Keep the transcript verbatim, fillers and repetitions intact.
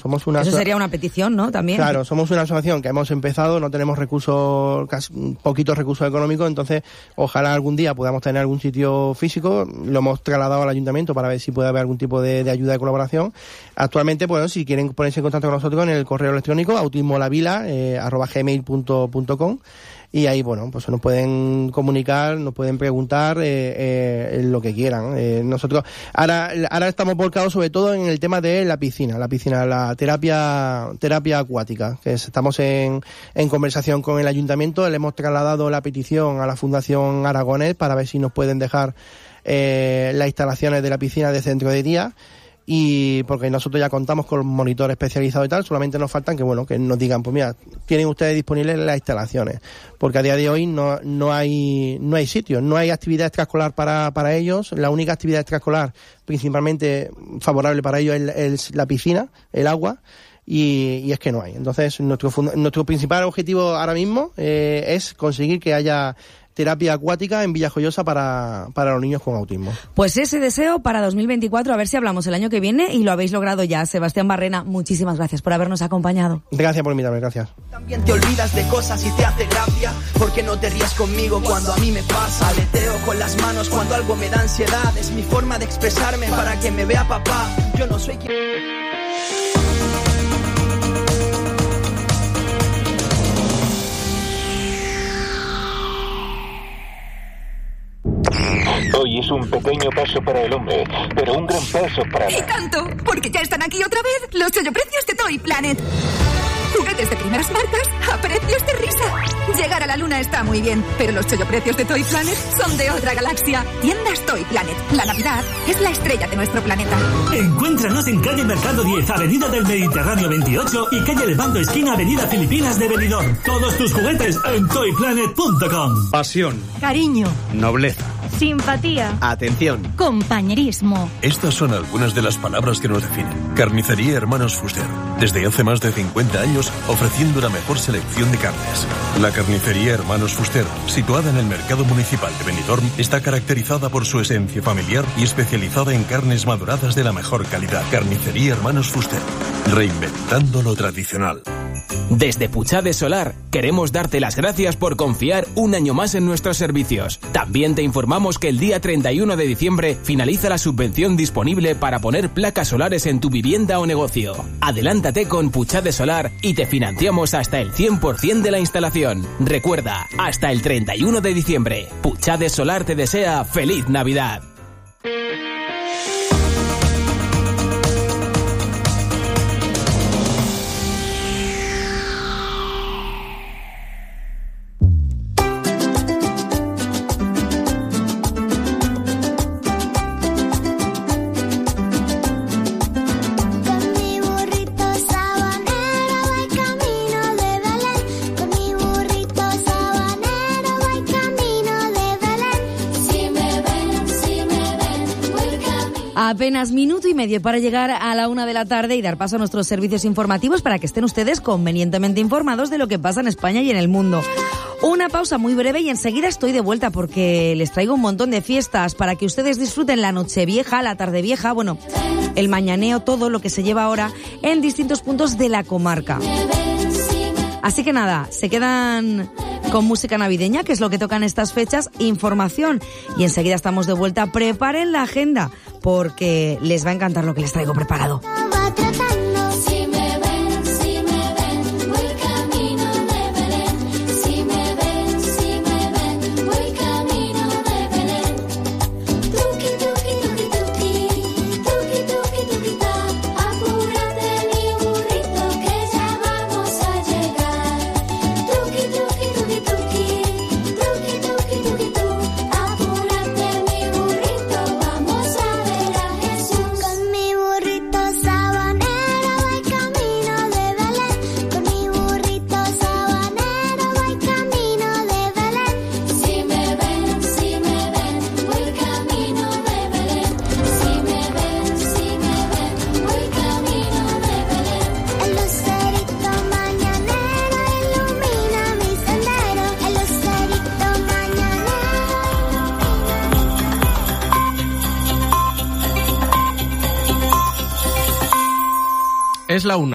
somos una... Eso sería una petición, ¿no? También. Claro, somos una asociación que hemos empezado, no tenemos recursos, casi poquitos recursos económicos, entonces ojalá algún día podamos tener algún sitio físico. Lo hemos trasladado al ayuntamiento para ver si puede haber algún tipo de, de ayuda de colaboración. Actualmente, bueno, si quieren ponerse en contacto con nosotros en el correo electrónico autismolavila eh, arroba gmail punto com. Y ahí, bueno, pues nos pueden comunicar, nos pueden preguntar eh, eh, lo que quieran. Eh, nosotros ahora ahora estamos volcados sobre todo en el tema de la piscina, la piscina, la terapia terapia acuática, que es, estamos en, en conversación con el ayuntamiento. Le hemos trasladado la petición a la Fundación Aragonés para ver si nos pueden dejar eh, las instalaciones de la piscina de centro de día. Y porque nosotros ya contamos con monitor especializado y tal, solamente nos faltan que bueno que nos digan, pues mira, tienen ustedes disponibles las instalaciones, porque a día de hoy no no hay no hay sitios, no hay actividad extraescolar para para ellos. La única actividad extraescolar principalmente favorable para ellos es, es la piscina, el agua. Y, y es que no hay. Entonces nuestro nuestro principal objetivo ahora mismo eh, es conseguir que haya terapia acuática en Villajoyosa para, para los niños con autismo. Pues ese deseo para dos mil veinticuatro, a ver si hablamos el año que viene y lo habéis logrado ya. Sebastián Barrena, muchísimas gracias por habernos acompañado. Gracias por invitarme, gracias. También te olvidas de cosas y te hace gracia, porque no te ríes conmigo cuando a mí me pasa. Aleteo con las manos cuando algo me da ansiedad, es mi forma de expresarme para que me vea papá. Yo no soy quien... Hoy es un pequeño paso para el hombre, pero un gran paso para la... ¡Y tanto! Porque ya están aquí otra vez los cholloprecios de Toy Planet. Juguetes de primeras marcas a precios de risa. Llegar a la luna está muy bien, pero los cholloprecios de Toy Planet son de otra galaxia. Tiendas Toy Planet. La Navidad es la estrella de nuestro planeta. Encuéntranos en calle Mercado diez, Avenida del Mediterráneo veintiocho y calle Levando, esquina Avenida Filipinas de Benidorm. Todos tus juguetes en toy planet punto com. Pasión. Cariño. Nobleza. Simpatía. Atención. Compañerismo. Estas son algunas de las palabras que nos definen. Carnicería Hermanos Fuster. Desde hace más de cincuenta años ofreciendo la mejor selección de carnes. La carnicería Hermanos Fuster, situada en el mercado municipal de Benidorm, está caracterizada por su esencia familiar y especializada en carnes maduradas de la mejor calidad. Carnicería Hermanos Fuster. Reinventando lo tradicional. Desde Puchade Solar queremos darte las gracias por confiar un año más en nuestros servicios. También te informamos que el día treinta y uno de diciembre finaliza la subvención disponible para poner placas solares en tu vivienda o negocio. Adelántate con Puchade Solar y te financiamos hasta el cien por ciento de la instalación. Recuerda, hasta el treinta y uno de diciembre. Puchade Solar te desea ¡Feliz Navidad! Apenas minuto y medio para llegar a la una de la tarde y dar paso a nuestros servicios informativos para que estén ustedes convenientemente informados de lo que pasa en España y en el mundo. Una pausa muy breve y enseguida estoy de vuelta porque les traigo un montón de fiestas para que ustedes disfruten la Nochevieja, la Tardevieja, bueno, el mañaneo, todo lo que se lleva ahora en distintos puntos de la comarca. Así que nada, se quedan con música navideña, que es lo que tocan estas fechas, información. Y enseguida estamos de vuelta. Preparen la agenda, porque les va a encantar lo que les traigo preparado. Es la una.